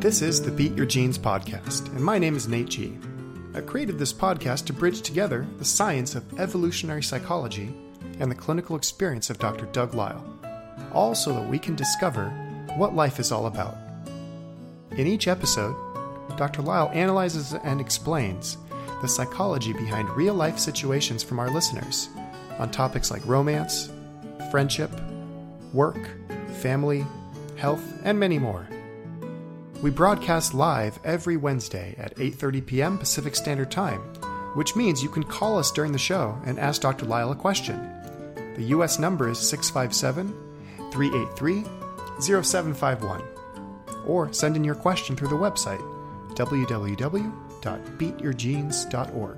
This is the Beat Your Genes podcast, and my name is Nate G. I created this podcast to bridge together the science of evolutionary psychology and the clinical experience of Dr. Doug Lisle, all so that we can discover what life is all about. In each episode, Dr. Lisle analyzes and explains the psychology behind real-life situations from our listeners on topics like romance, friendship, work, family, health, and many more. We broadcast live every Wednesday at 8:30 p.m. Pacific Standard Time, which means you can call us during the show and ask Dr. Lisle a question. The U.S. number is 657-383-0751. Or send in your question through the website, www.beatyourgenes.org.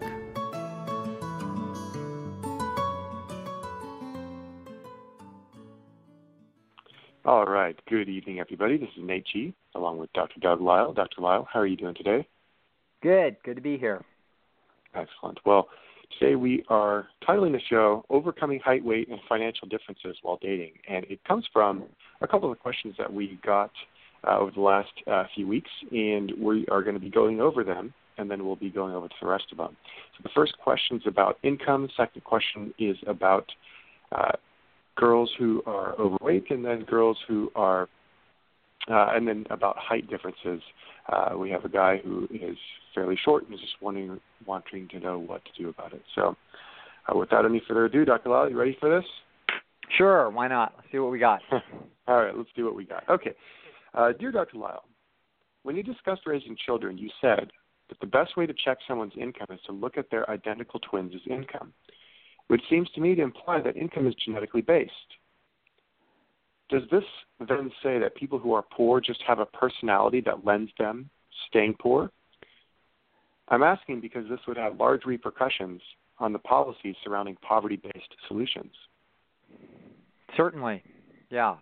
All right. Good evening, everybody. This is Nate G, along with Dr. Doug Lisle. Dr. Lisle, how are you doing today? Good. Good to be here. Excellent. Well, today we are titling the show Overcoming Height, Weight, and Financial Differences While Dating. And it comes from a couple of questions that we got over the last few weeks, and we are going to be going over them, and then we'll be going over to the rest of them. So the first question is about income. The second question is about girls who are overweight, and then girls who are, and then about height differences. We have a guy who is fairly short and is just wanting to know what to do about it. So without any further ado, Dr. Lisle, you ready for this? Sure, why not? Let's see what we got. All right, let's see what we got. Okay. Dear Dr. Lisle, when you discussed raising children, you said that the best way to check someone's income is to look at their identical twins' income, which seems to me to imply that income is genetically based. Does this then say that people who are poor just have a personality that lends them staying poor? I'm asking because this would have large repercussions on the policies surrounding poverty-based solutions. Certainly, yeah.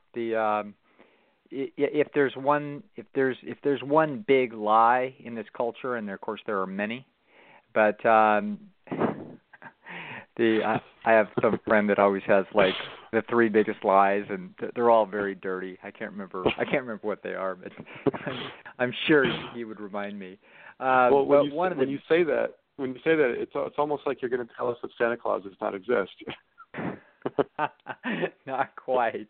If there's one big lie in this culture, and of course there are many, but I have some friend that always has like the three biggest lies, and they're all very dirty. I can't remember what they are, but I'm sure he would remind me. Well, when you say that, it's almost like you're going to tell us that Santa Claus does not exist. Not quite.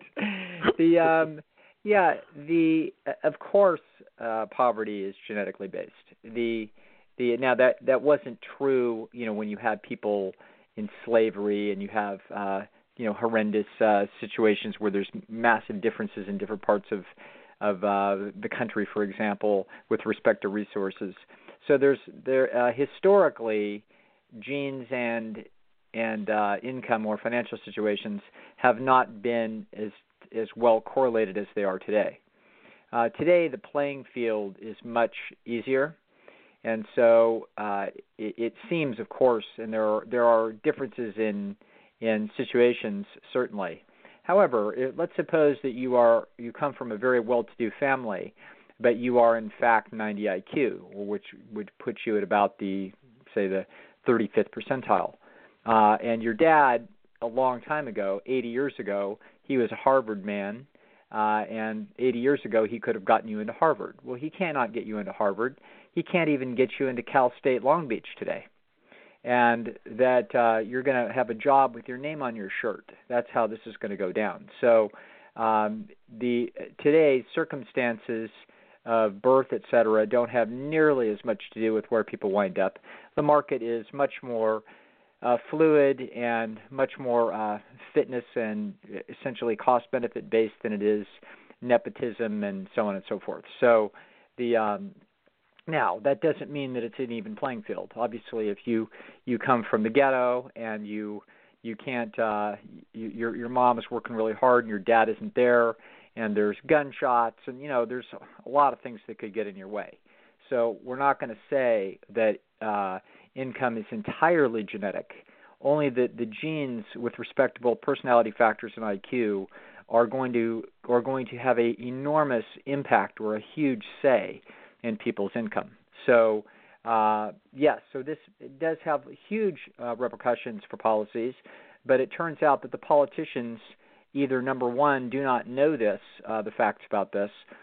Of course, poverty is genetically based. Now that wasn't true, when you had people in slavery and you have, horrendous situations where there's massive differences in different parts of the country, for example, with respect to resources. So historically, genes and income or financial situations have not been as well correlated as they are today. Today, the playing field is much easier, and so it seems, of course, and there are differences in situations, certainly. However, let's suppose that you come from a very well-to-do family, but you are in fact 90 IQ, which would put you at about the 35th percentile, and your dad, a long time ago, 80 years ago, he was a Harvard man, and 80 years ago he could have gotten you into Harvard. Well, he cannot get you into Harvard. He can't even get you into Cal State Long Beach today. And that you're going to have a job with your name on your shirt. That's how this is going to go down. So today's circumstances of birth, et cetera, don't have nearly as much to do with where people wind up. The market is much more fluid and much more fitness and essentially cost-benefit based than it is nepotism and so on and so forth. So now, that doesn't mean that it's an even playing field. Obviously, if you come from the ghetto and you can't, your mom is working really hard and your dad isn't there, and there's gunshots and there's a lot of things that could get in your way. So we're not going to say that income is entirely genetic. Only that the genes with respectable personality factors and IQ are going to have an enormous impact or a huge say in people's income. So, yes, so this does have huge repercussions for policies, but it turns out that the politicians either, number one, do not know the facts about this,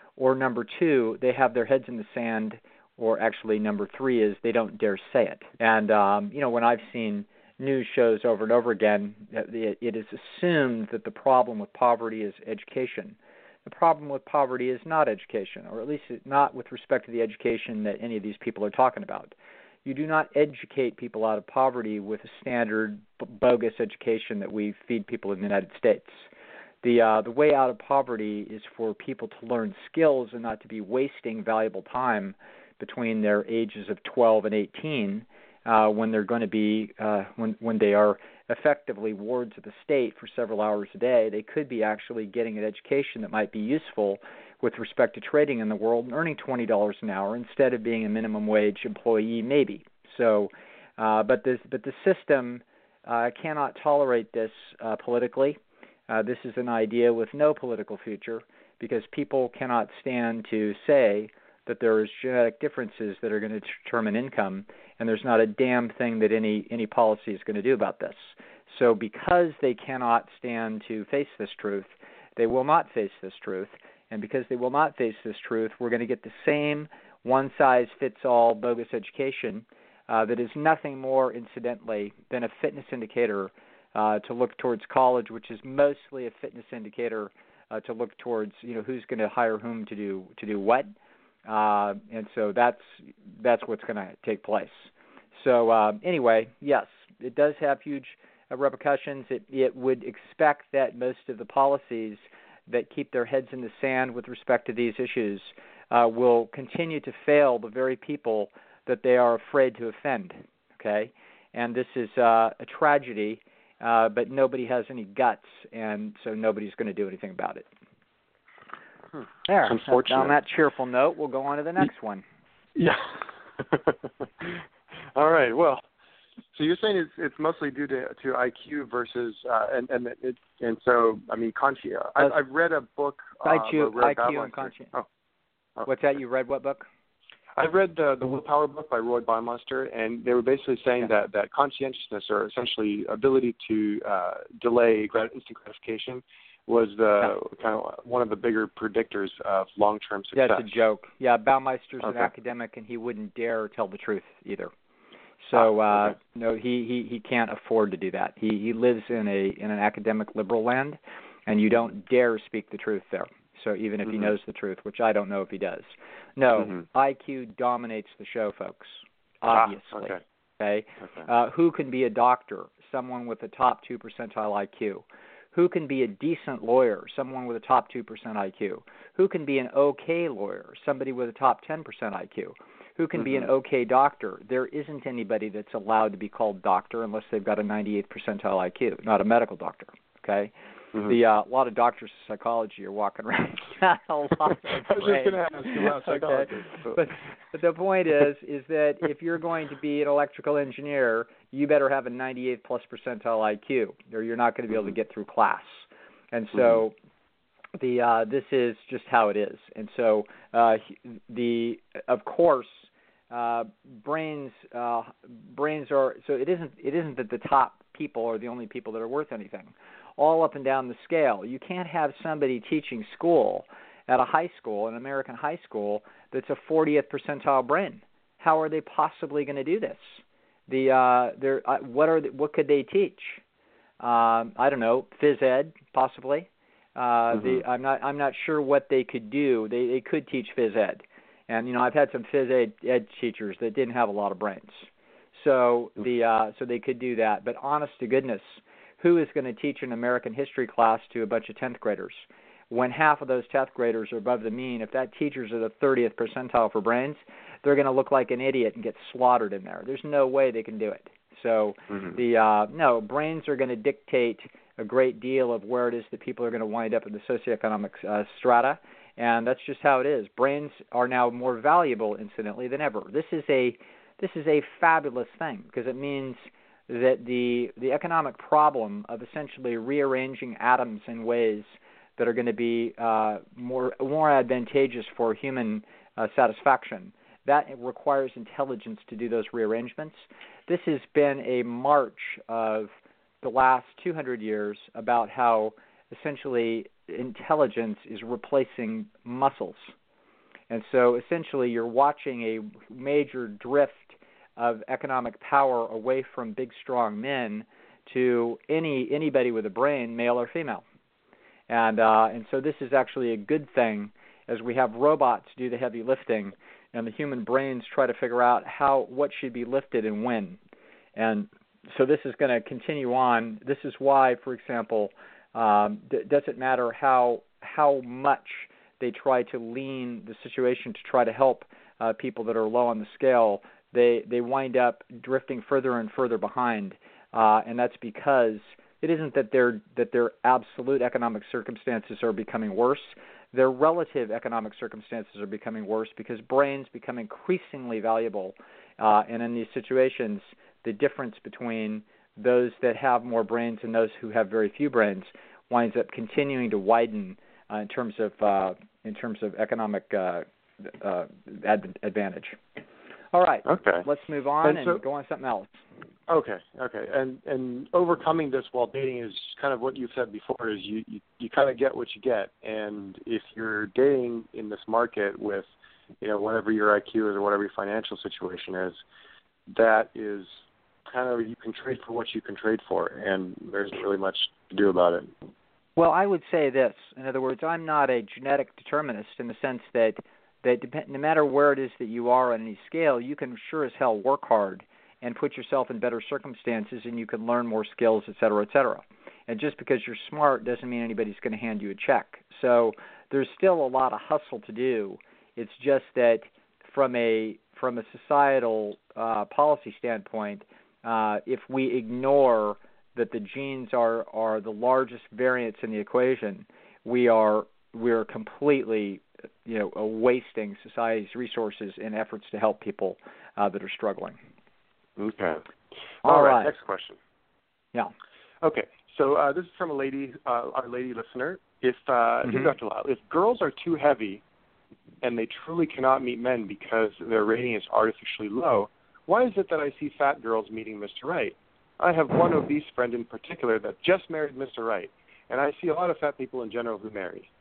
or number two, they have their heads in the sand, or actually number three is they don't dare say it. And, when I've seen news shows over and over again, it is assumed that the problem with poverty is education. The problem with poverty is not education, or at least not with respect to the education that any of these people are talking about. You do not educate people out of poverty with a standard bogus education that we feed people in the United States. The way out of poverty is for people to learn skills and not to be wasting valuable time between their ages of 12 and 18 when they're going to be when they are effectively wards of the state for several hours a day. They could be actually getting an education that might be useful with respect to trading in the world and earning $20 an hour instead of being a minimum wage employee, maybe. So, but the system cannot tolerate this politically. This is an idea with no political future because people cannot stand to say that there is genetic differences that are going to determine income, and there's not a damn thing that any policy is going to do about this. So because they cannot stand to face this truth, they will not face this truth. And because they will not face this truth, we're going to get the same one-size-fits-all bogus education that is nothing more, incidentally, than a fitness indicator to look towards college, which is mostly a fitness indicator to look towards, who's going to hire whom to do what. And so that's what's going to take place. So anyway, yes, it does have huge repercussions. It would expect that most of the policies that keep their heads in the sand with respect to these issues will continue to fail the very people that they are afraid to offend. Okay, and this is a tragedy, but nobody has any guts, and so nobody's going to do anything about it. There. Unfortunate. On that cheerful note, we'll go on to the next one. Yeah. All right. Well, so you're saying it's mostly due to IQ versus and so I mean conscience. I've read a book. IQ and conscience. Oh. What's that? You read what book? I've read the Willpower book by Roy Baumeister, and they were basically saying that conscientiousness, or essentially ability to delay instant gratification, was kind of one of the bigger predictors of long-term success. Yeah, it's a joke. Yeah, Baumeister's an academic, and he wouldn't dare tell the truth either. So no, he can't afford to do that. He lives in an academic liberal land, and you don't dare speak the truth there. So even if he knows the truth, which I don't know if he does. No, IQ dominates the show, folks, obviously. Okay? Who can be a doctor? Someone with a top 2 percentile IQ. Who can be a decent lawyer? Someone with a top 2% IQ. Who can be an okay lawyer? Somebody with a top 10% IQ. Who can be an okay doctor? There isn't anybody that's allowed to be called doctor unless they've got a 98th percentile IQ, not a medical doctor, okay? A lot of doctors of psychology are walking around. I was just going to ask you about psychology. But the point is that if you're going to be an electrical engineer, you better have a 98th plus percentile IQ, or you're not going to be able to get through class. And so this is just how it is. And so of course, brains are. So it isn't that the top people are the only people that are worth anything. All up and down the scale. You can't have somebody teaching school at a high school, an American high school, that's a 40th percentile brain. How are they possibly going to do this? What could they teach? I don't know, phys ed possibly. I'm not sure what they could do. They could teach phys ed, and I've had some phys ed teachers that didn't have a lot of brains, so so they could do that. But honest to goodness, who is going to teach an American history class to a bunch of 10th graders? When half of those 10th graders are above the mean, if that teacher's at the 30th percentile for brains, they're going to look like an idiot and get slaughtered in there. There's no way they can do it. So no, brains are going to dictate a great deal of where it is that people are going to wind up in the socioeconomic strata, and that's just how it is. Brains are now more valuable, incidentally, than ever. This is a fabulous thing because it means that the economic problem of essentially rearranging atoms in ways that are going to be more advantageous for human satisfaction, that requires intelligence to do those rearrangements. This has been a march of the last 200 years about how essentially intelligence is replacing muscles. And so essentially you're watching a major drift of economic power away from big, strong men to anybody with a brain, male or female. And so this is actually a good thing as we have robots do the heavy lifting and the human brains try to figure out what should be lifted and when. And so this is going to continue on. This is why, for example, it doesn't matter how much they try to lean the situation to try to help people that are low on the scale, they wind up drifting further and further behind. And that's because it isn't that their absolute economic circumstances are becoming worse. Their relative economic circumstances are becoming worse because brains become increasingly valuable. And in these situations, the difference between those that have more brains and those who have very few brains winds up continuing to widen in terms of economic advantage. All right. Okay. Let's move on and go on to something else. Okay. And overcoming this while dating is kind of what you said before, is you kind of get what you get. And if you're dating in this market with, whatever your IQ is or whatever your financial situation is, that is kind of, you can trade for what you can trade for, and there's not really much to do about it. Well, I would say this. In other words, I'm not a genetic determinist in the sense that no matter where it is that you are on any scale, you can sure as hell work hard and put yourself in better circumstances, and you can learn more skills, et cetera, et cetera. And just because you're smart doesn't mean anybody's going to hand you a check. So there's still a lot of hustle to do. It's just that from a societal policy standpoint, if we ignore that the genes are the largest variance in the equation, we're completely wasting society's resources in efforts to help people that are struggling. Okay. All right. Next question. Yeah. Okay. So this is from a lady, our lady listener. If Dr. Lyle, if girls are too heavy and they truly cannot meet men because their rating is artificially low, why is it that I see fat girls meeting Mr. Right? I have one obese friend in particular that just married Mr. Right, and I see a lot of fat people in general who marry.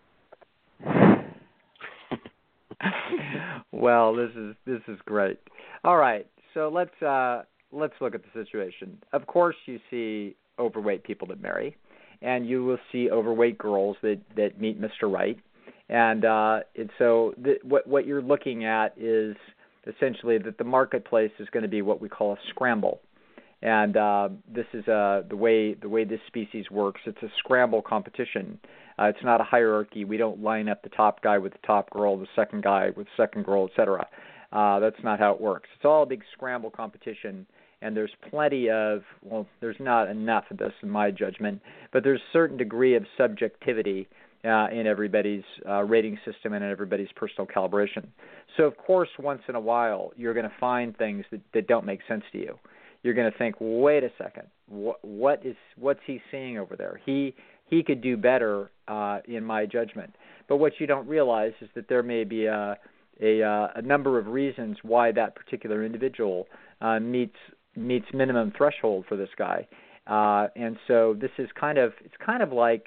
Well, this is great. All right, so let's look at the situation. Of course, you see overweight people that marry, and you will see overweight girls that meet Mr. Right, and so what you're looking at is essentially that the marketplace is going to be what we call a scramble. And this is the way this species works. It's a scramble competition. It's not a hierarchy. We don't line up the top guy with the top girl, the second guy with the second girl, etc. That's not how it works. It's all a big scramble competition, and there's plenty of, there's not enough of this in my judgment, but there's a certain degree of subjectivity in everybody's rating system and in everybody's personal calibration. So, of course, once in a while, you're going to find things that don't make sense to you. You're going to think, wait a second, what's he seeing over there? He could do better in my judgment. But what you don't realize is that there may be a number of reasons why that particular individual meets minimum threshold for this guy. And so this is kind of like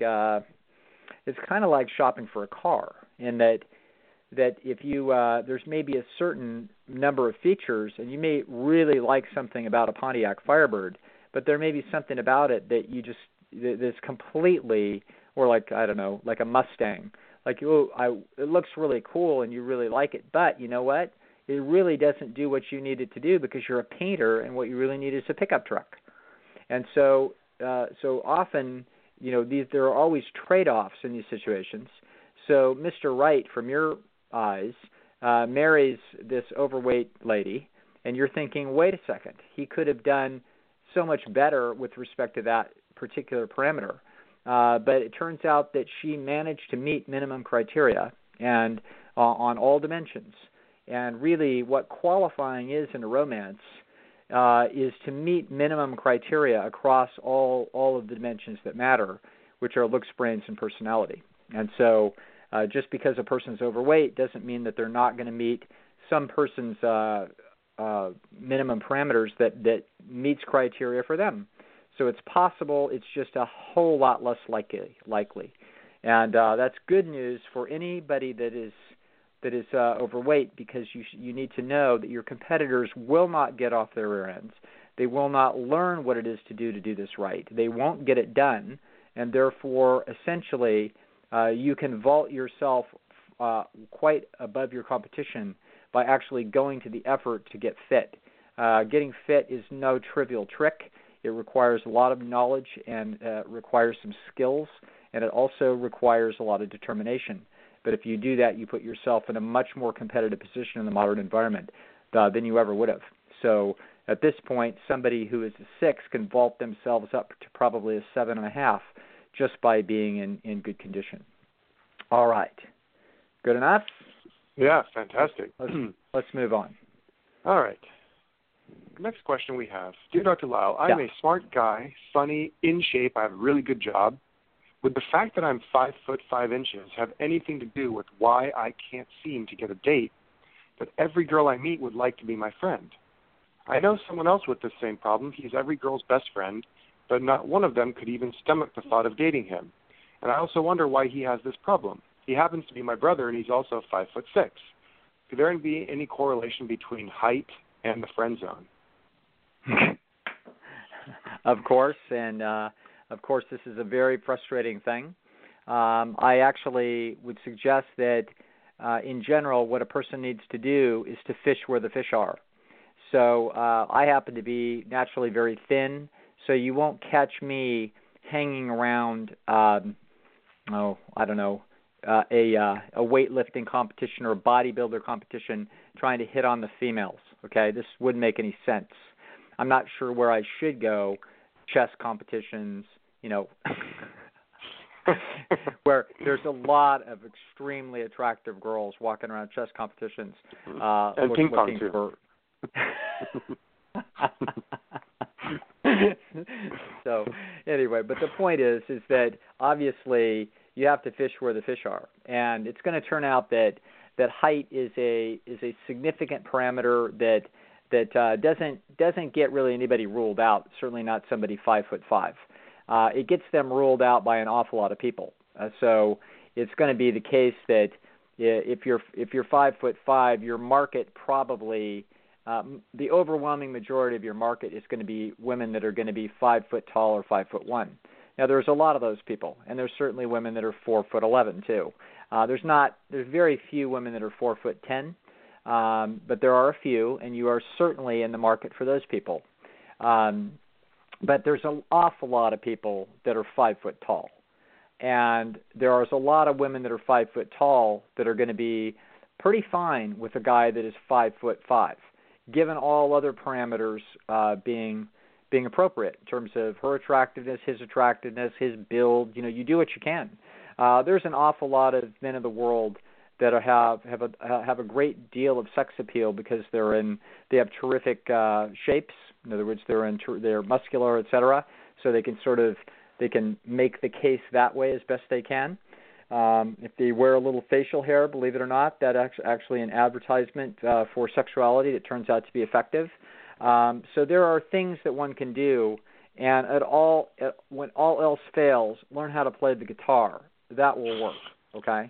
shopping for a car, in that if you there's maybe a certain number of features, and you may really like something about a Pontiac Firebird, but there may be something about it that that's completely, or like a Mustang, like it looks really cool and you really like it, but you know what? It really doesn't do what you need it to do because you're a painter, and what you really need is a pickup truck. And so often, there are always trade-offs in these situations. So Mr. Right, from your eyes, marries this overweight lady, and you're thinking, wait a second, he could have done so much better with respect to that particular parameter. But it turns out that she managed to meet minimum criteria and on all dimensions. And really what qualifying is in a romance is to meet minimum criteria across all of the dimensions that matter, which are looks, brains, and personality. And so just because a person's overweight doesn't mean that they're not going to meet some person's minimum parameters that meets criteria for them. So it's possible, it's just a whole lot less likely. And that's good news for anybody that is that is overweight, because you need to know that your competitors will not get off their rear ends. They will not learn what it is to do this right. They won't get it done, and therefore, essentially, you can vault yourself quite above your competition by actually going to the effort to get fit. Getting fit is no trivial trick. It requires a lot of knowledge, and requires some skills, and it also requires a lot of determination. But if you do that, you put yourself in a much more competitive position in the modern environment than you ever would have. So at this point, somebody who is a 6 can vault themselves up to probably a 7.5 just by being in good condition. All right. Good enough? Yeah, fantastic. Let's move on. All right. Next question we have. Dear Dr. Lisle, I'm a smart guy, funny, in shape, I have a really good job. Would the fact that I'm 5'5" have anything to do with why I can't seem to get a date, but every girl I meet would like to be my friend? I know someone else with the same problem. He's every girl's best friend, but not one of them could even stomach the thought of dating him. And I also wonder why he has this problem. He happens to be my brother, and he's also 5'6". Could there be any correlation between height and the friend zone? Of course, and of course, this is a very frustrating thing. I actually would suggest that, in general, what a person needs to do is to fish where the fish are. So I happen to be naturally very thin, so you won't catch me hanging around, a weightlifting competition or a bodybuilder competition trying to hit on the females. Okay, this wouldn't make any sense. I'm not sure where I should go. Chess competitions, where there's a lot of extremely attractive girls walking around chess competitions, and ping pong too. So anyway, but the point is that obviously you have to fish where the fish are, and it's going to turn out that height is a significant parameter that doesn't get really anybody ruled out. Certainly not somebody 5'5". It gets them ruled out by an awful lot of people. So it's going to be the case that if you're 5'5", your market probably the overwhelming majority of your market is going to be women that are going to be 5 foot tall or 5'1". Now there's a lot of those people, and there's certainly women that are 4'11" too. There's very few women that are 4'10". But there are a few, and you are certainly in the market for those people. But there's an awful lot of people that are 5 foot tall. And there is a lot of women that are 5 foot tall that are going to be pretty fine with a guy that is 5'5", given all other parameters being appropriate in terms of her attractiveness, his build. You do what you can. There's an awful lot of men of the world that have a great deal of sex appeal because they have terrific shapes. In other words, they're muscular, etc. So they can make the case that way as best they can. If they wear a little facial hair, believe it or not, that's actually an advertisement for sexuality that turns out to be effective. So there are things that one can do, and when all else fails, learn how to play the guitar. That will work. Okay.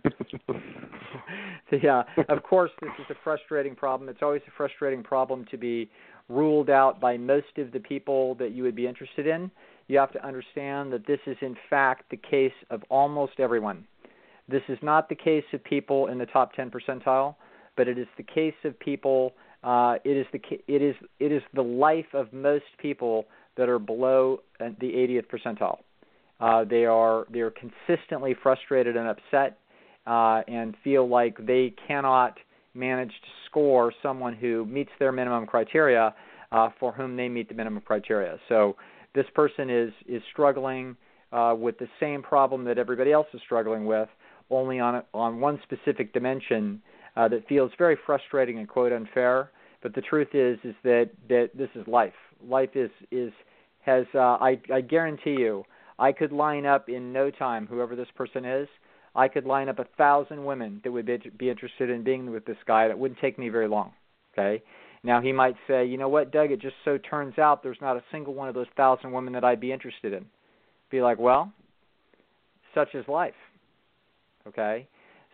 So, yeah, of course, this is a frustrating problem. It's always a frustrating problem to be ruled out by most of the people that you would be interested in. You have to understand that this is, in fact, the case of almost everyone. This is not the case of people in the top 10 percentile, but it is the case of people. It is the life of most people that are below the 80th percentile. They are consistently frustrated and upset, and feel like they cannot manage to score someone who meets their minimum criteria, for whom they meet the minimum criteria. So this person is struggling with the same problem that everybody else is struggling with, only on one specific dimension that feels very frustrating and quote unfair. But the truth is that this is life. Life has I guarantee you, I could line up in no time, whoever this person is, I could line up 1,000 women that would be interested in being with this guy. That wouldn't take me very long, okay? Now, he might say, you know what, Doug, it just so turns out there's not a single one of those 1,000 women that I'd be interested in. Be like, well, such is life, okay?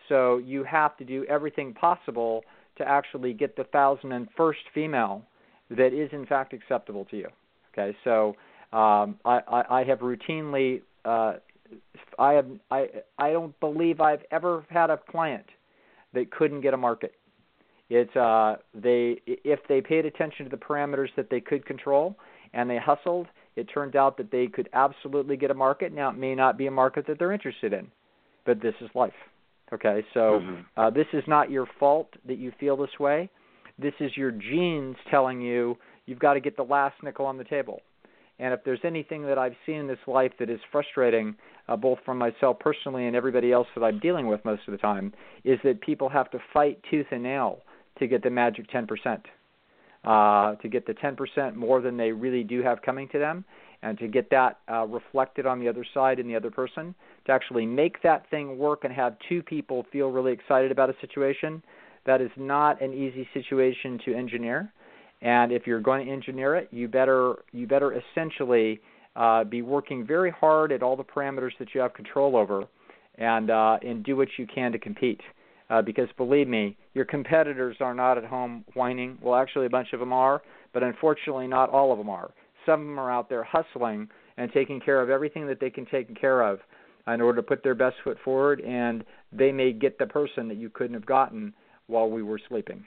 So you have to do everything possible to actually get the 1,001st female that is in fact acceptable to you. Okay, so I have routinely I don't believe I've ever had a client that couldn't get a market. It's if they paid attention to the parameters that they could control and they hustled, it turned out that they could absolutely get a market. Now, it may not be a market that they're interested in, but this is life. Okay, so this is not your fault that you feel this way. This is your genes telling you you've got to get the last nickel on the table. And if there's anything that I've seen in this life that is frustrating, both from myself personally and everybody else that I'm dealing with most of the time, is that people have to fight tooth and nail to get the magic 10%, to get the 10% more than they really do have coming to them, and to get that reflected on the other side in the other person, to actually make that thing work and have two people feel really excited about a situation. That is not an easy situation to engineer. And if you're going to engineer it, you better essentially be working very hard at all the parameters that you have control over, and do what you can to compete. Because believe me, your competitors are not at home whining. Well, actually, a bunch of them are, but unfortunately, not all of them are. Some of them are out there hustling and taking care of everything that they can take care of in order to put their best foot forward, and they may get the person that you couldn't have gotten while we were sleeping.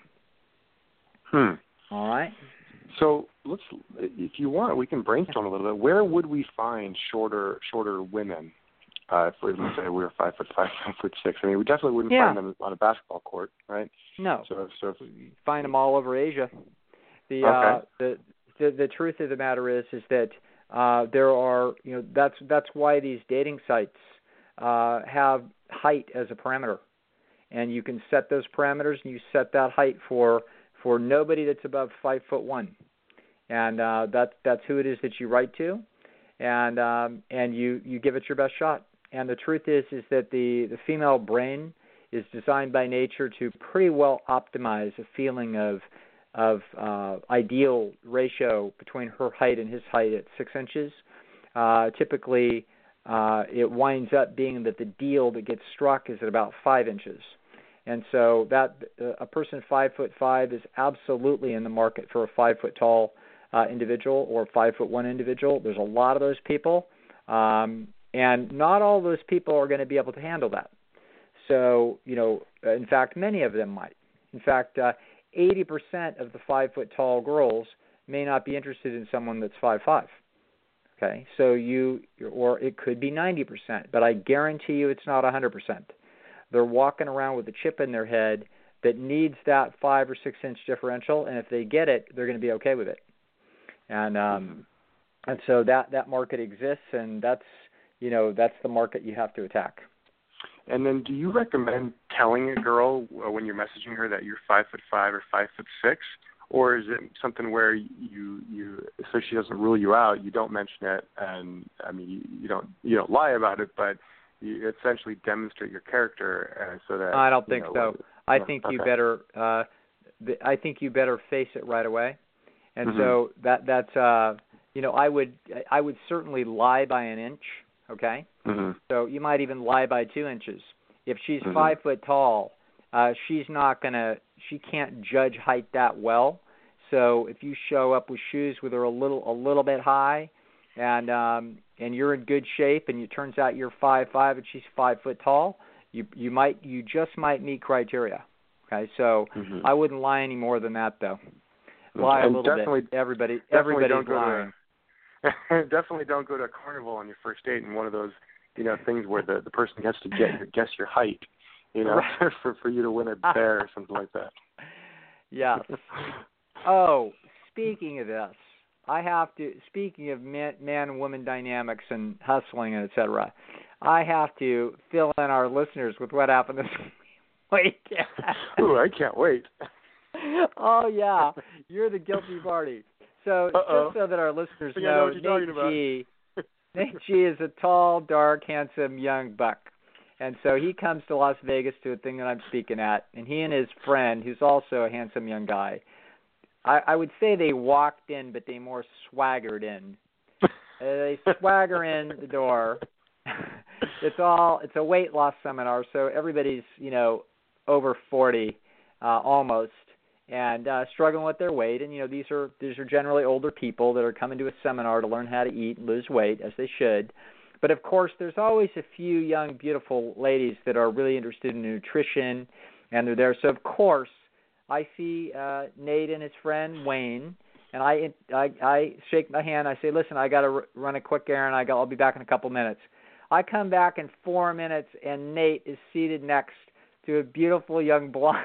All right. So if you want, we can brainstorm a little bit. Where would we find shorter women? If we say we were 5'5", 5'6". I mean, we definitely wouldn't find them on a basketball court, right? No. So you find them all over Asia. The truth of the matter is that there are, that's why these dating sites have height as a parameter, and you can set those parameters and you set that height for nobody that's above 5'1", and that's who it is that you write to, and you give it your best shot. And the truth is that the female brain is designed by nature to pretty well optimize a feeling of ideal ratio between her height and his height at 6 inches. Typically, it winds up being that the deal that gets struck is at about 5 inches. And so that a person 5'5" is absolutely in the market for a 5 foot tall individual or 5'1" individual. There's a lot of those people, and not all those people are going to be able to handle that. So, in fact, many of them might. In fact, 80% of the 5 foot tall girls may not be interested in someone that's 5'5". Okay, so or it could be 90%, but I guarantee you it's not 100%. They're walking around with a chip in their head that needs that 5 or 6 inch differential, and if they get it, they're going to be okay with it. And so that market exists, and that's the market you have to attack. And then, do you recommend telling a girl when you're messaging her that you're 5'5" or 5'6", or is it something where you so she doesn't rule you out, you don't mention it, and I mean you don't lie about it, but you essentially demonstrate your character so that I don't think so. I think you better. I think you better face it right away, and so that's I would certainly lie by an inch. Okay, so you might even lie by 2 inches. If she's 5 foot tall, she can't judge height that well. So if you show up with shoes with her a little bit high, and you're in good shape, and it turns out you're 5'5" and she's 5 foot tall, you just might meet criteria. Okay, so I wouldn't lie any more than that, though. Lie a little bit. Everybody's lying. Definitely don't go to a carnival on your first date in one of those, things where the person has to guess your height, right. for you to win a bear or something like that. Yes. Oh, speaking of this, speaking of man and woman dynamics and hustling and et cetera, I have to fill in our listeners with what happened this week. Ooh, I can't wait. Oh, yeah. You're the guilty party. So just so that our listeners know, Nate G is a tall, dark, handsome, young buck. And so he comes to Las Vegas to a thing that I'm speaking at, and he and his friend, who's also a handsome young guy, I would say they walked in, but they more swaggered in. They swagger in the door, it's a weight loss seminar, so everybody's over 40 almost, and struggling with their weight. And these are generally older people that are coming to a seminar to learn how to eat and lose weight, as they should. But of course, there's always a few young, beautiful ladies that are really interested in nutrition, and they're there. So of course, I see Nate and his friend Wayne, and I shake my hand. I say, "Listen, I got to run a quick errand. I'll be back in a couple minutes." I come back in 4 minutes, and Nate is seated next to a beautiful young blonde.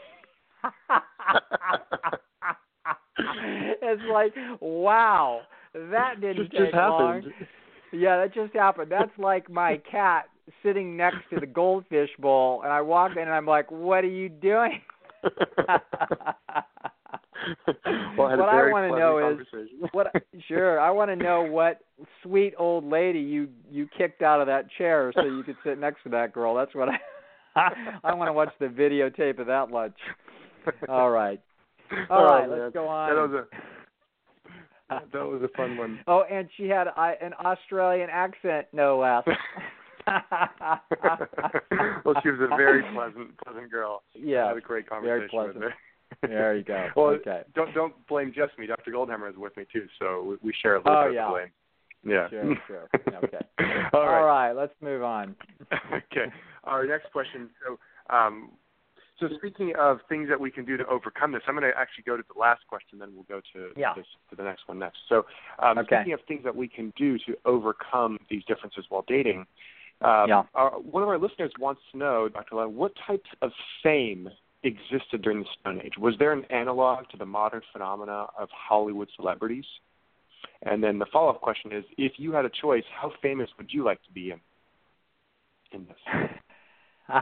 It's like, wow, that didn't take long. Yeah, that just happened. That's like my cat sitting next to the goldfish bowl, and I walk in and I'm like, "What are you doing?" Well, what I want to know is I want to know what sweet old lady you kicked out of that chair so you could sit next to that girl. That's what I want to watch the videotape of that lunch. All right, let's go on. That was a fun one. Oh, and she had an Australian accent, no less. Well, she was a very pleasant girl. Yeah, I had a great conversation with her. There you go. Well, okay. Don't blame just me. Dr. Goldhammer is with me too, so we share a little bit of the blame. Yeah. Sure. Okay. All right. Let's move on. Okay. Our next question. So speaking of things that we can do to overcome this, I'm going to actually go to the last question, then we'll go to the next one next. So speaking of things that we can do to overcome these differences while dating, one of our listeners wants to know, Dr. Lyle, what types of fame existed during the Stone Age? Was there an analog to the modern phenomena of Hollywood celebrities? And then the follow-up question is, if you had a choice, how famous would you like to be in this?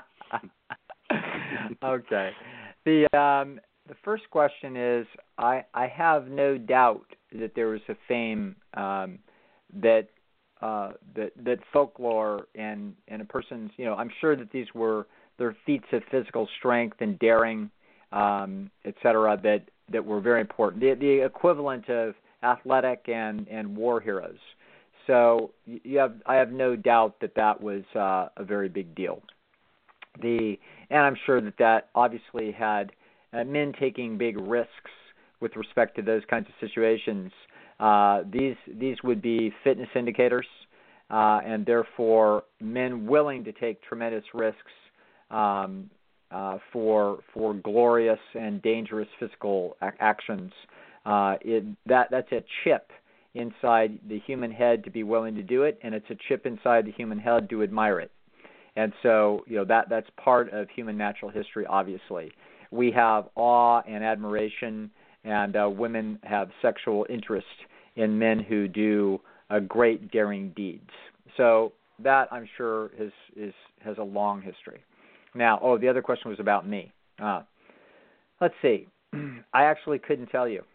Okay. The first question is, I have no doubt that there was a fame that folklore and a person's, I'm sure that these were their feats of physical strength and daring, et cetera, that were very important. The equivalent of athletic and war heroes. So I have no doubt that was a very big deal. And I'm sure that obviously had men taking big risks with respect to those kinds of situations. These would be fitness indicators, and therefore men willing to take tremendous risks for glorious and dangerous physical actions. That's a chip inside the human head to be willing to do it, and it's a chip inside the human head to admire it. And so, that's part of human natural history, obviously. We have awe and admiration, and women have sexual interest in men who do great daring deeds. So that, I'm sure, has a long history. Now, the other question was about me. Let's see. I actually couldn't tell you.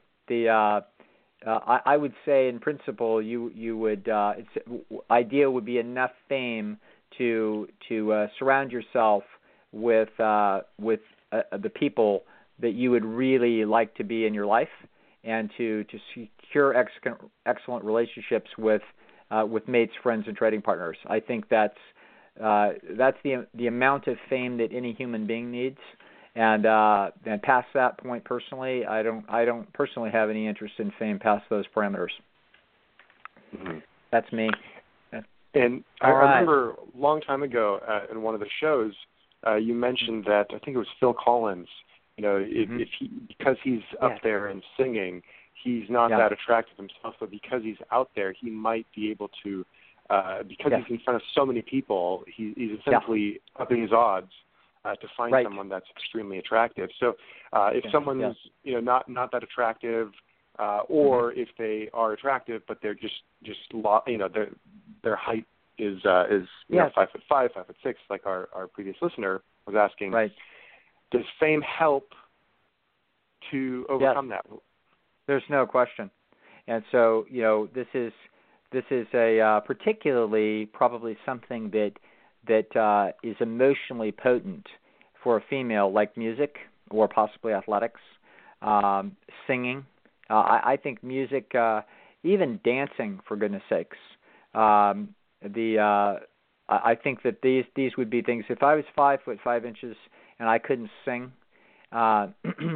I would say, in principle, you would. Idea would be enough fame to surround yourself with the people that you would really like to be in your life, and to secure excellent relationships with mates, friends, and trading partners. I think that's the amount of fame that any human being needs. And past that point, personally, I don't personally have any interest in fame past those parameters. Mm-hmm. That's me. And I remember a long time ago in one of the shows, you mentioned that I think it was Phil Collins. Because he's up there and singing, he's not that attractive himself. But because he's out there, he might be able to. Because he's in front of so many people, he's essentially upping his odds to find someone that's extremely attractive. So if someone's not that attractive, or if they are attractive but they're just their height is 5'5", 5'6", like our previous listener was asking. Right. Does fame help to overcome that? There's no question. And so this is a particularly probably something that is emotionally potent for a female, like music or possibly athletics, singing. I think music, even dancing, for goodness sakes. I think that these would be things. If I was 5'5" and I couldn't sing, I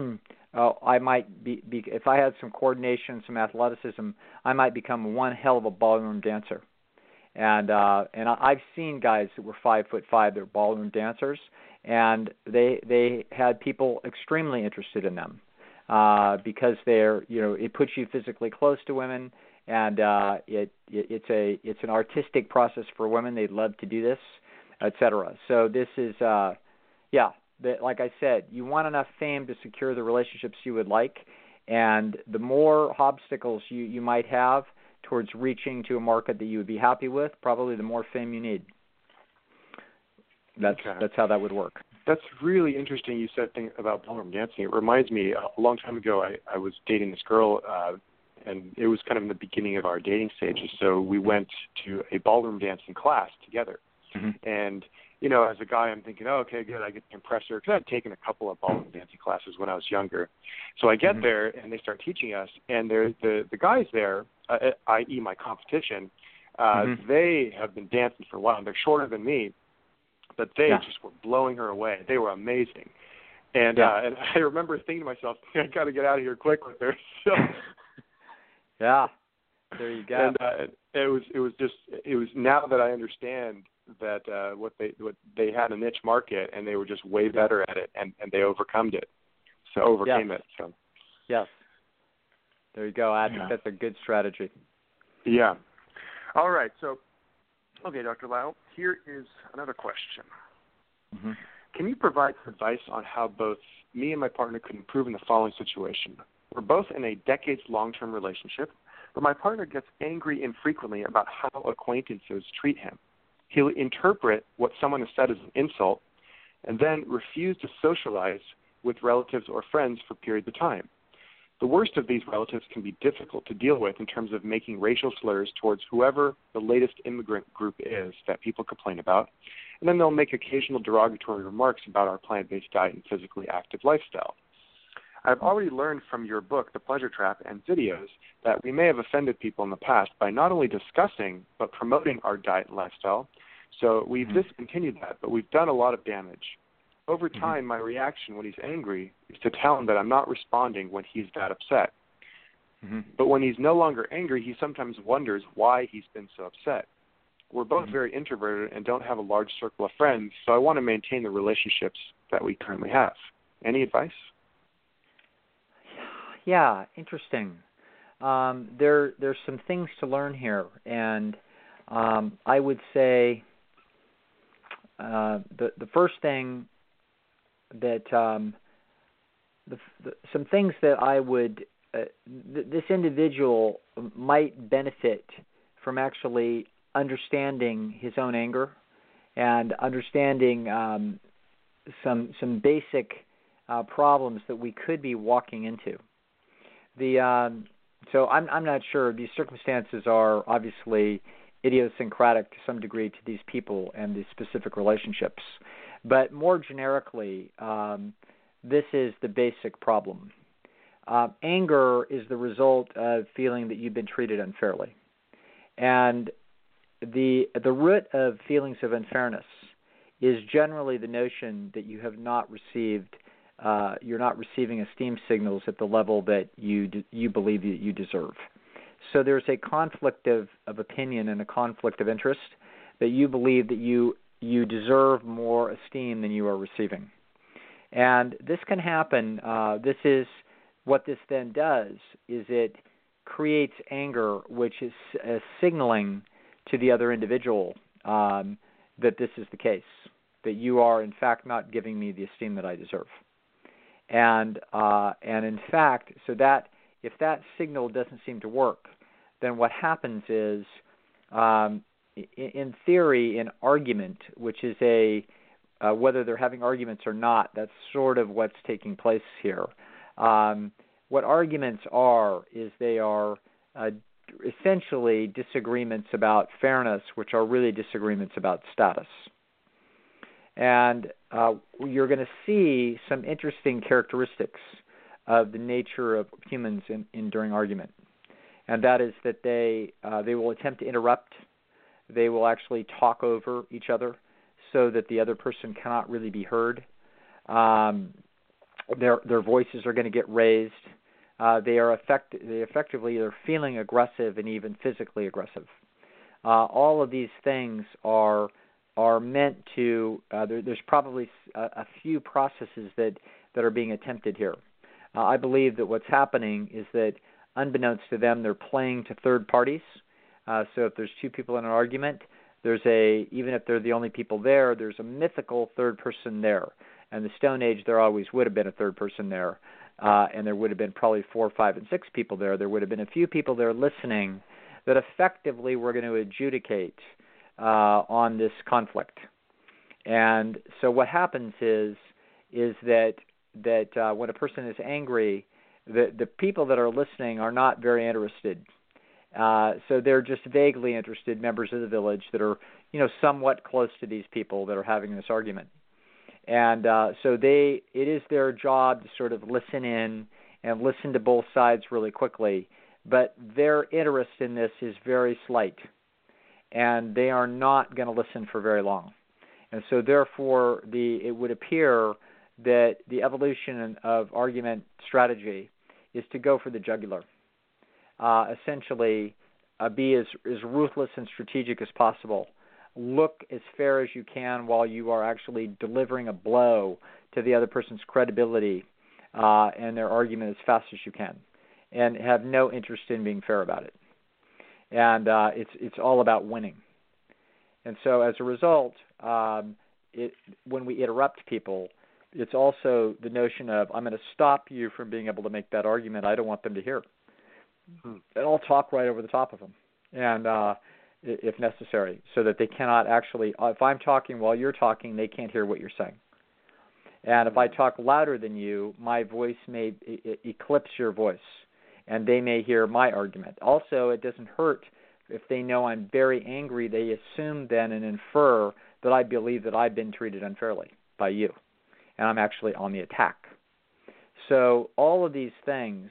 might be if I had some coordination, some athleticism, I might become one hell of a ballroom dancer. And I've seen guys that were 5'5", they're ballroom dancers, and they had people extremely interested in them because they're, it puts you physically close to women, and it's an artistic process for women. They'd love to do this, etc. So this is like I said, you want enough fame to secure the relationships you would like, and the more obstacles you might have towards reaching to a market that you would be happy with, probably the more fame you need. That's how that would work. That's really interesting. You said thing about ballroom dancing. It reminds me, a long time ago, I was dating this girl, and it was kind of in the beginning of our dating stages. So we went to a ballroom dancing class together. Mm-hmm. And, as a guy, I'm thinking, oh, okay, good, I get to impress her, because I'd taken a couple of ballroom dancing classes when I was younger. So I get there, and they start teaching us, and the guys there, i.e. my competition, they have been dancing for a while, and they're shorter than me, but they just were blowing her away. They were amazing. And and I remember thinking to myself, I got to get out of here quick with her. So, yeah, there you go. And it was now that I understand that what they had a niche market, and they were just way better at it, and they overcame it. So yes, there you go. I think that's a good strategy. Yeah. All right. So, okay, Dr. Lisle, here is another question. Mm-hmm. Can you provide some advice on how both me and my partner could improve in the following situation? We're both in a decades long-term relationship, but my partner gets angry infrequently about how acquaintances treat him. He'll interpret what someone has said as an insult and then refuse to socialize with relatives or friends for periods of time. The worst of these relatives can be difficult to deal with in terms of making racial slurs towards whoever the latest immigrant group is that people complain about, and then they'll make occasional derogatory remarks about our plant-based diet and physically active lifestyle. I've already learned from your book, The Pleasure Trap, and videos that we may have offended people in the past by not only discussing but promoting our diet and lifestyle. So we've discontinued that, but we've done a lot of damage. Over time, my reaction when he's angry is to tell him that I'm not responding when he's that upset. Mm-hmm. But when he's no longer angry, he sometimes wonders why he's been so upset. We're both very introverted and don't have a large circle of friends, so I want to maintain the relationships that we currently have. Any advice? Yeah, interesting. There's some things to learn here, and I would say the first thing that some things that I would this individual might benefit from actually understanding his own anger and understanding some basic problems that we could be walking into. So I'm not sure. These circumstances are obviously idiosyncratic to some degree to these people and these specific relationships. But more generically, this is the basic problem. Anger is the result of feeling that you've been treated unfairly. And the root of feelings of unfairness is generally the notion that you have not received you're not receiving esteem signals at the level that you believe that you deserve. So there's a conflict of opinion and a conflict of interest that you believe that you deserve more esteem than you are receiving. And this can happen. This is what this then does is it creates anger, which is signaling to the other individual that this is the case, that you are in fact not giving me the esteem that I deserve. And in fact, so that if that signal doesn't seem to work, then what happens is, in theory, in argument, which is whether they're having arguments or not, that's sort of what's taking place here. What arguments are is they are essentially disagreements about fairness, which are really disagreements about status. And you're going to see some interesting characteristics of the nature of humans during argument, and that is that they will attempt to interrupt. They will actually talk over each other so that the other person cannot really be heard. Their voices are going to get raised. They're feeling aggressive and even physically aggressive. All of these things are meant to. There's probably a few processes that are being attempted here. I believe that what's happening is that, unbeknownst to them, they're playing to third parties. So if there's two people in an argument, even if they're the only people there, there's a mythical third person there. In the Stone Age, there always would have been a third person there, and there would have been probably 4, 5, and 6 people there. There would have been a few people there listening that effectively were going to adjudicate on this conflict. And so what happens is that when a person is angry, the people that are listening are not very interested. So they're just vaguely interested members of the village that are, somewhat close to these people that are having this argument. And so it is their job to sort of listen in and listen to both sides really quickly, but their interest in this is very slight, and they are not going to listen for very long. And so therefore, it would appear that the evolution of argument strategy is to go for the jugular. Essentially, be as ruthless and strategic as possible. Look as fair as you can while you are actually delivering a blow to the other person's credibility and their argument as fast as you can, and have no interest in being fair about it. And it's all about winning. And so as a result, when we interrupt people, it's also the notion of, I'm going to stop you from being able to make that argument I don't want them to hear. And I'll talk right over the top of them, and if necessary, so that they cannot actually, if I'm talking while you're talking, they can't hear what you're saying. And if I talk louder than you, my voice may eclipse your voice, and they may hear my argument. Also, it doesn't hurt if they know I'm very angry. They assume then and infer that I believe that I've been treated unfairly by you, and I'm actually on the attack. So all of these things,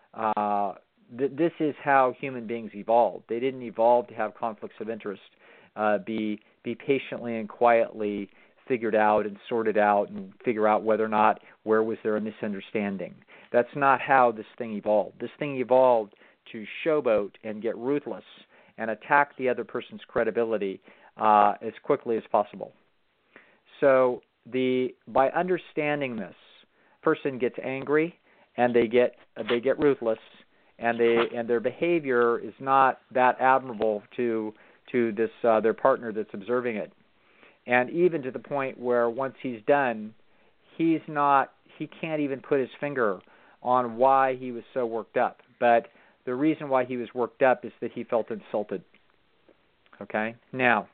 this is how human beings evolved. They didn't evolve to have conflicts of interest, be patiently and quietly figured out and sorted out and figure out whether or not where was there a misunderstanding. That's not how this thing evolved. This thing evolved to showboat and get ruthless and attack the other person's credibility as quickly as possible. So by understanding this, person gets angry and they get ruthless, and their behavior is not that admirable to this their partner that's observing it, and even to the point where once he's done, he can't even put his finger on why he was so worked up. But the reason why he was worked up is that he felt insulted. Okay? Now,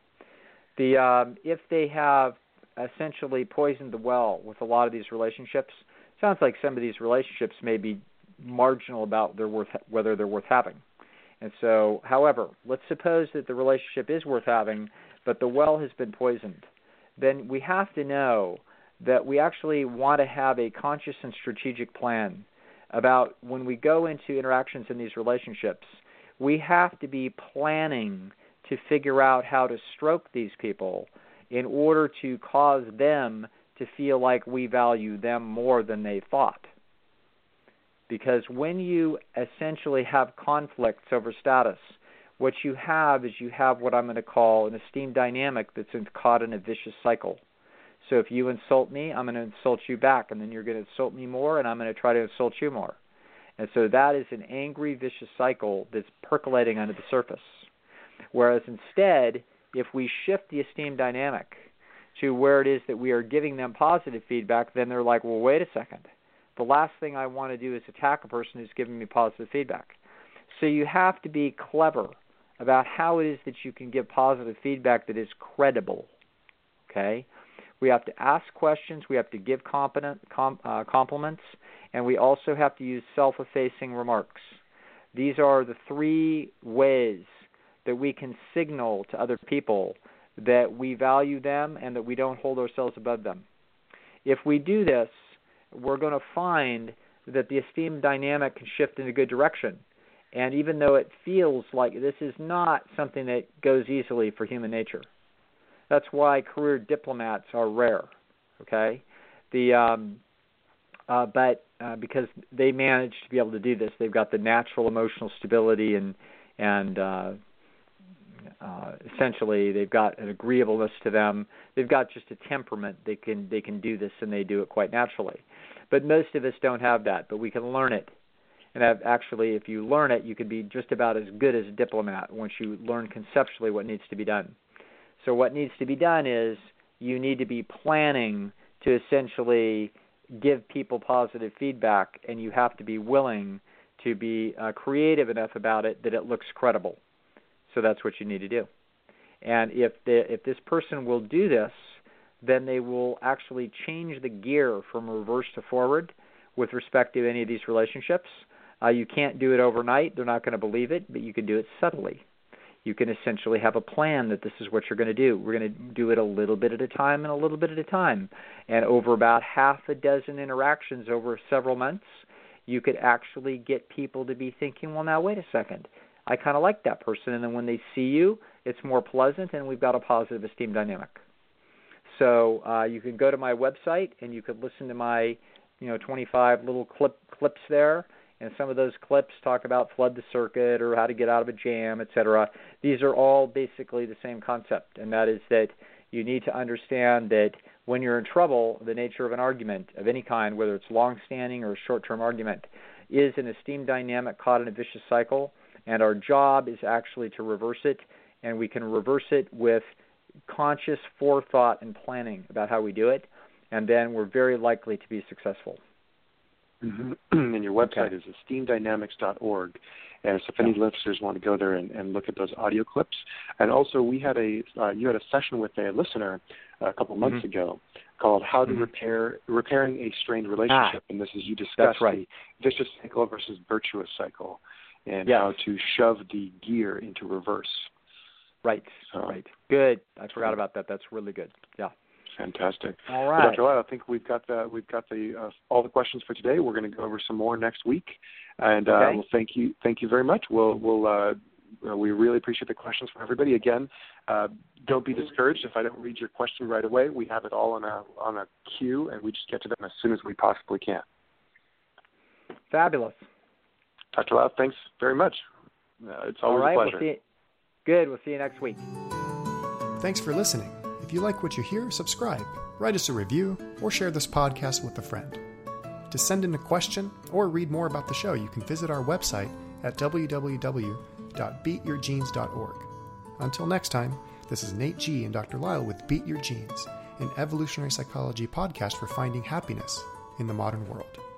if they have essentially poisoned the well with a lot of these relationships, sounds like some of these relationships may be marginal about whether they're worth having. And so, however, let's suppose that the relationship is worth having, but the well has been poisoned. Then we have to know that we actually want to have a conscious and strategic plan about when we go into interactions in these relationships. We have to be planning to figure out how to stroke these people in order to cause them to feel like we value them more than they thought. Because when you essentially have conflicts over status, what you have is what I'm going to call an esteem dynamic that's caught in a vicious cycle. So if you insult me, I'm going to insult you back, and then you're going to insult me more, and I'm going to try to insult you more. And so that is an angry, vicious cycle that's percolating under the surface. Whereas instead, if we shift the esteem dynamic to where it is that we are giving them positive feedback, then they're like, well, wait a second. The last thing I want to do is attack a person who's giving me positive feedback. So you have to be clever about how it is that you can give positive feedback that is credible. Okay? We have to ask questions, we have to give compliments, and we also have to use self-effacing remarks. These are the 3 ways that we can signal to other people that we value them and that we don't hold ourselves above them. If we do this, we're going to find that the esteem dynamic can shift in a good direction, And even though it feels like this is not something that goes easily for human nature, that's why career diplomats are rare. Okay, but because they manage to be able to do this, they've got the natural emotional stability and essentially they've got an agreeableness to them. They've got just a temperament. They can do this, and they do it quite naturally. But most of us don't have that, but we can learn it. And actually, if you learn it, you can be just about as good as a diplomat once you learn conceptually what needs to be done. So what needs to be done is you need to be planning to essentially give people positive feedback, and you have to be willing to be creative enough about it that it looks credible. So that's what you need to do. And if this person will do this, then they will actually change the gear from reverse to forward with respect to any of these relationships. You can't do it overnight. They're not going to believe it, but you can do it subtly. You can essentially have a plan that this is what you're going to do. We're going to do it a little bit at a time and a little bit at a time. And over about half a dozen interactions over several months, you could actually get people to be thinking, well, now, wait a second. I kind of like that person. And then when they see you, it's more pleasant, and we've got a positive esteem dynamic. So you can go to my website, and you could listen to my 25 little clips there. And some of those clips talk about flood the circuit or how to get out of a jam, etc. These are all basically the same concept, and that is that you need to understand that when you're in trouble, the nature of an argument of any kind, whether it's long-standing or a short-term argument, is an esteem dynamic caught in a vicious cycle, and our job is actually to reverse it, and we can reverse it with conscious forethought and planning about how we do it, and then we're very likely to be successful. Mm-hmm. And your website is esteemdynamics.org. And so if any listeners want to go there and look at those audio clips. And also you had a session with a listener a couple months ago called How to Repairing a Strained Relationship. And this is you discussed the vicious cycle versus virtuous cycle and how to shove the gear into reverse. Right. Good. I forgot about that. That's really good. Yeah. Fantastic. All right. Well, Dr. Lyle, I think we've got all the questions for today. We're going to go over some more next week, and well, thank you very much. We really appreciate the questions from everybody. Again, don't be discouraged if I don't read your question right away. We have it all on a queue, and we just get to them as soon as we possibly can. Fabulous. Dr. Lyle, thanks very much. It's always a pleasure. Good. We'll see you next week. Thanks for listening. If you like what you hear, subscribe, write us a review, or share this podcast with a friend. To send in a question or read more about the show, you can visit our website at www.beatyourgenes.org. Until next time, this is Nate G. and Dr. Lyle with Beat Your Genes, an evolutionary psychology podcast for finding happiness in the modern world.